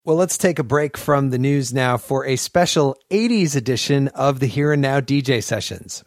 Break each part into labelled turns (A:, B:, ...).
A: Well, let's take a break from the news now for a special 80s edition of the Here and Now DJ Sessions.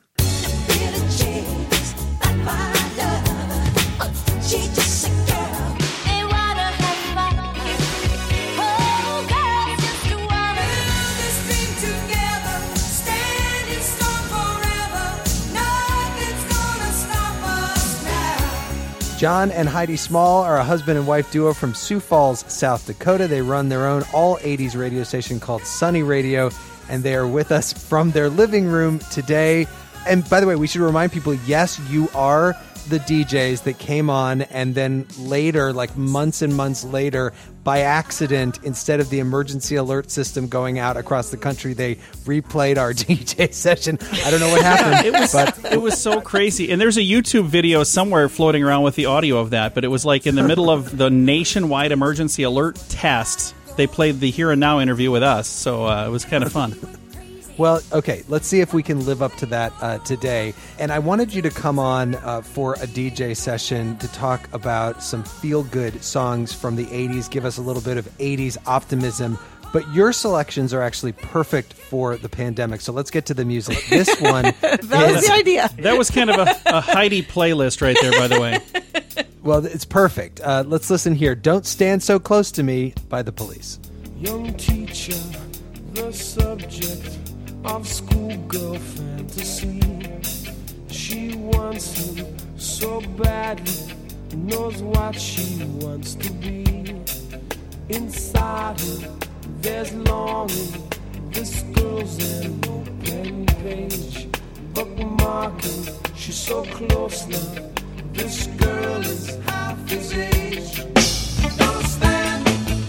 A: John and Heidi Small are a husband and wife duo from Sioux Falls, South Dakota. They run their own all-80s radio station called Sunny Radio, and they are with us from their living room today. And by the way, we should remind people, yes, you are the DJs that came on, and then later, like months and months later, by accident, instead of the emergency alert system going out across the country, they replayed our DJ session. I don't know what happened.
B: It was so crazy. And there's a YouTube video somewhere floating around with the audio of that, but it was like in the middle of the nationwide emergency alert test, they played the Here and Now interview with us, so it was kind of fun.
A: Well, okay, let's see if we can live up to that today. And I wanted you to come on for a DJ session to talk about some feel-good songs from the 80s, give us a little bit of 80s optimism. But your selections are actually perfect for the pandemic, so let's get to the music. This one
C: that was the idea.
B: That was kind of a Heidi playlist right there, by the way.
A: Well, it's perfect. Let's listen here. Don't Stand So Close to Me by The Police.
D: Young teacher, the subject of schoolgirl fantasy. She wants him so badly, knows what she wants to be. Inside her, there's longing. This girl's an open page, bookmarking. She's so close now. This girl is half his age. Don't stand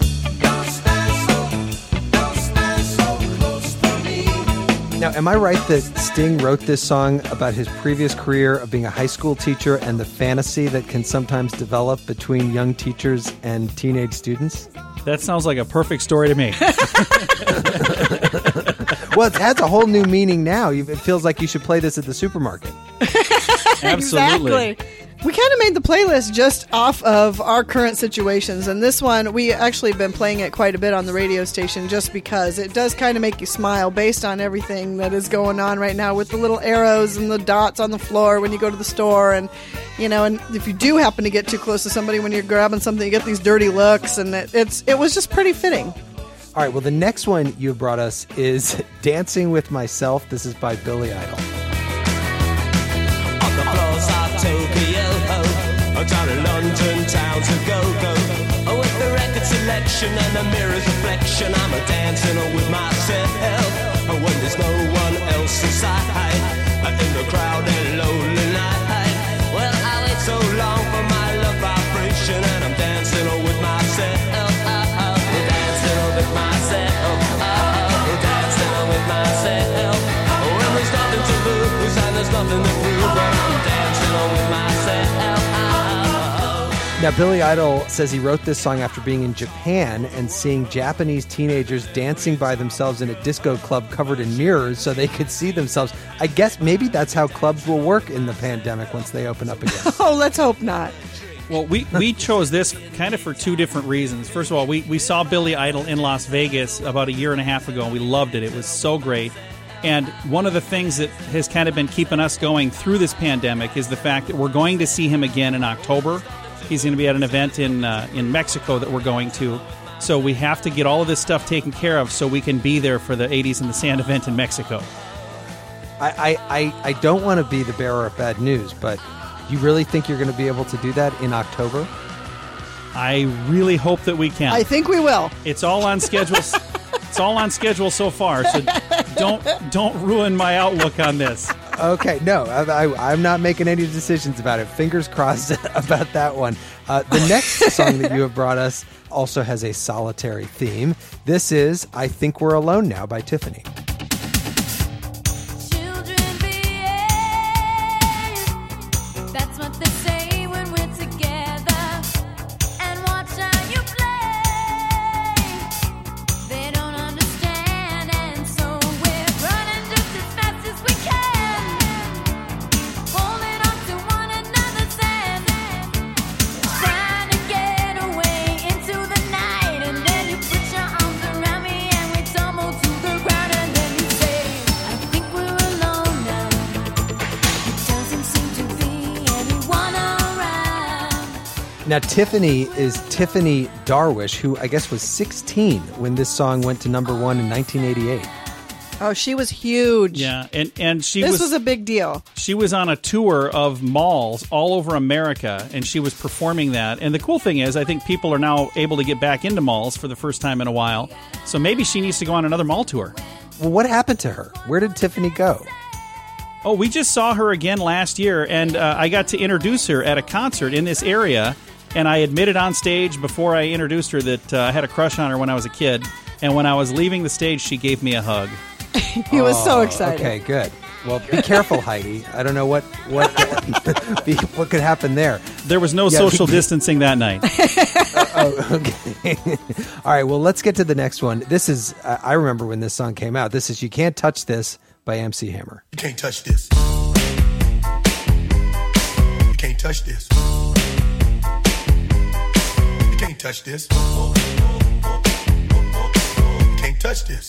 D: so close to me.
A: Now, am I right that Sting wrote this song about his previous career of being a high school teacher and the fantasy that can sometimes develop between young teachers and teenage students?
B: That sounds like a perfect story to me.
A: Well, it has a whole new meaning now. It feels like you should play this at the supermarket.
B: Absolutely.
C: Exactly. We kind of made the playlist just off of our current situations, and this one, we actually have been playing it quite a bit on the radio station just because it does kind of make you smile based on everything that is going on right now with the little arrows and the dots on the floor when you go to the store, and you know, and if you do happen to get too close to somebody when you're grabbing something, you get these dirty looks, and it was just pretty fitting.
A: All right, well, the next one you brought us is Dancing with Myself. This is by Billy Idol.
D: On the floors of Tokyo, down in London town to go. With the record selection and the mirror's reflection, I'm a dancing with myself. When there's no one else inside, in the crowded lonely night. Well, I wait so long for my love vibration, and I'm dancing with myself. Dancing with myself. Dancing with myself. When there's nothing to lose and there's nothing to prove, but I'm dancing with myself.
A: Now, Billy Idol says he wrote this song after being in Japan and seeing Japanese teenagers dancing by themselves in a disco club covered in mirrors so they could see themselves. I guess maybe that's how clubs will work in the pandemic once they open up again.
C: Oh, let's hope not.
B: Well, we chose this kind of for two different reasons. First of all, we saw Billy Idol in Las Vegas about a year and a half ago, and we loved it. It was so great. And one of the things that has kind of been keeping us going through this pandemic is the fact that we're going to see him again in October. He's going to be at an event in Mexico that we're going to. So we have to get all of this stuff taken care of so we can be there for the 80s in the Sand event in Mexico.
A: I don't want to be the bearer of bad news, but you really think you're going to be able to do that in October?
B: I really hope that we can.
C: I think we will.
B: It's all on schedule. It's all on schedule so far, so don't ruin my outlook on this.
A: Okay, no, I'm not making any decisions about it. Fingers crossed about that one. The next song that you have brought us also has a solitary theme. This is I Think We're Alone Now by Tiffany.
E: Trying to get away into the night, and then you put your
A: Now, Tiffany is Tiffany Darwish, who I guess was 16 when this song went to number 1 in 1988.
C: Oh, she was huge.
B: Yeah, and she
C: This was a big deal.
B: She was on a tour of malls all over America, and she was performing that. And the cool thing is, I think people are now able to get back into malls for the first time in a while. So maybe she needs to go on another mall tour.
A: Well, what happened to her? Where did Tiffany go?
B: Oh, we just saw her again last year, and I got to introduce her at a concert in this area. And I admitted on stage before I introduced her that I had a crush on her when I was a kid. And when I was leaving the stage, she gave me a hug.
C: He was so excited.
A: Okay, good. Well, be careful, Heidi. I don't know what could happen there.
B: There was no social distancing that night.
A: Okay. All right, well, let's get to the next one. This is, I remember when this song came out. This is You Can't Touch This by MC Hammer.
E: You can't touch this. You can't touch this. You can't touch this. You can't touch this.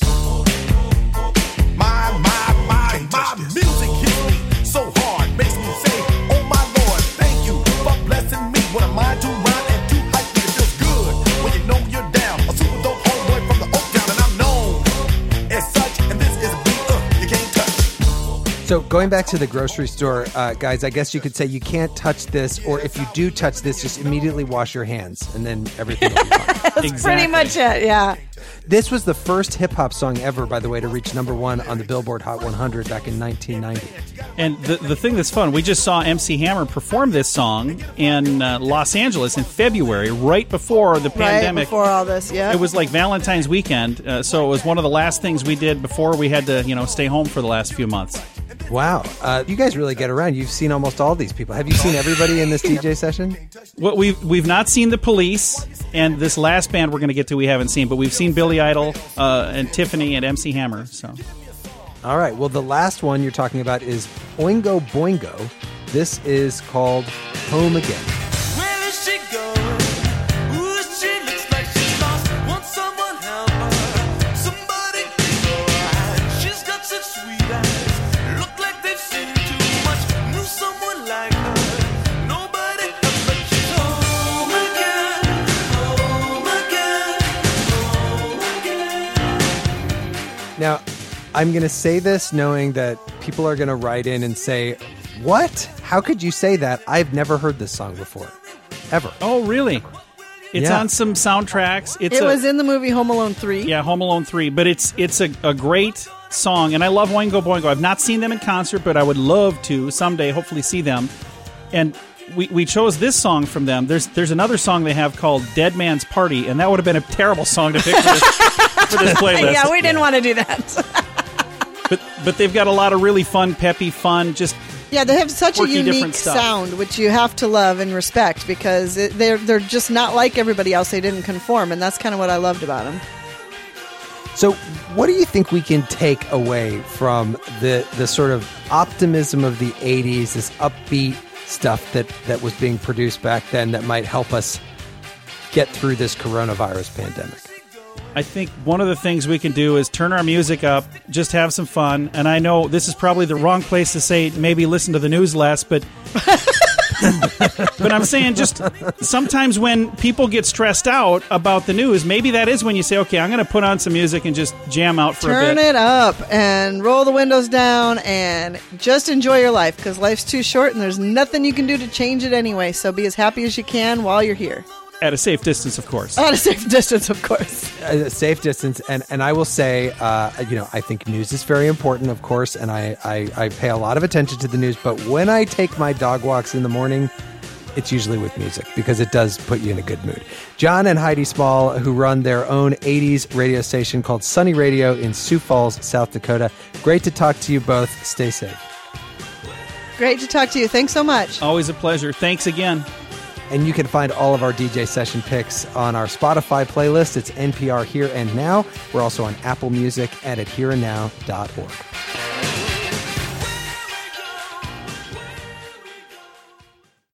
E: My music hits me so hard, makes me say, oh my Lord, thank you for blessing me. What am I to rhyme and too hype me? It feels good when you know you're down. A super dope homeboy from the Oak Town, and I'm known as such, and this is a beat you can't touch.
A: So going back to the grocery store, guys, I guess you could say you can't touch this, or if you do touch this, just immediately wash your hands, and then everything will be fine.
C: That's pretty much it, yeah.
A: This was the first hip-hop song ever, by the way, to reach number 1 on the Billboard Hot 100 back in 1990.
B: And the thing that's fun, we just saw MC Hammer perform this song in Los Angeles in February, right before the pandemic.
C: Right before all this, yeah.
B: It was like Valentine's weekend, so it was one of the last things we did before we had to, stay home for the last few months.
A: Wow. You guys really get around. You've seen almost all these people. Have you seen everybody in this DJ session?
B: Well, we've not seen the Police, and this last band we're going to get to we haven't seen, but we've seen Billy Idol and Tiffany and MC Hammer. So,
A: all right. Well, the last one you're talking about is Oingo Boingo. This is called Home Again.
D: Where is she going? Ooh, she looks like she's lost. Wants someone help her. Somebody give her a hand. She's got such sweet eyes. Look like they've seen too much. Knew someone like her. Nobody else, but she's home again. Home again. Home again.
A: Now, I'm going to say this knowing that people are going to write in and say, what? How could you say that? I've never heard this song before. Ever.
B: Oh, really? It's on some soundtracks.
C: It was in the movie Home Alone 3.
B: Yeah, Home Alone 3. But it's a great song, and I love Oingo Boingo. I've not seen them in concert, but I would love to someday hopefully see them. And we chose this song from them. There's another song they have called Dead Man's Party, and that would have been a terrible song to pick for this playlist.
C: Yeah, we didn't want to do that.
B: But they've got a lot of really fun, peppy, just
C: yeah, they have such a
B: quirky,
C: unique
B: different stuff.
C: sound, which you have to love and respect because they're just not like everybody else. They didn't conform, and that's kind of what I loved about them.
A: So what do you think we can take away from the sort of optimism of the 80s, this upbeat stuff that was being produced back then that might help us get through this coronavirus pandemic?
B: I think one of the things we can do is turn our music up, just have some fun. And I know this is probably the wrong place to say maybe listen to the news less, but but I'm saying just sometimes when people get stressed out about the news, maybe that is when you say, okay, I'm going to put on some music and just jam out for a bit.
C: Turn it up and roll the windows down and just enjoy your life because life's too short and there's nothing you can do to change it anyway. So be as happy as you can while you're here.
B: At a safe distance, of course.
C: At a safe distance, of course.
A: A safe distance. And I will say, I think news is very important, of course, and I pay a lot of attention to the news. But when I take my dog walks in the morning, it's usually with music because it does put you in a good mood. John and Heidi Small, who run their own 80s radio station called Sunny Radio in Sioux Falls, South Dakota. Great to talk to you both. Stay safe.
C: Great to talk to you. Thanks so much.
B: Always a pleasure. Thanks again.
A: And you can find all of our DJ session picks on our Spotify playlist. It's NPR Here and Now. We're also on Apple Music and at hereandnow.org.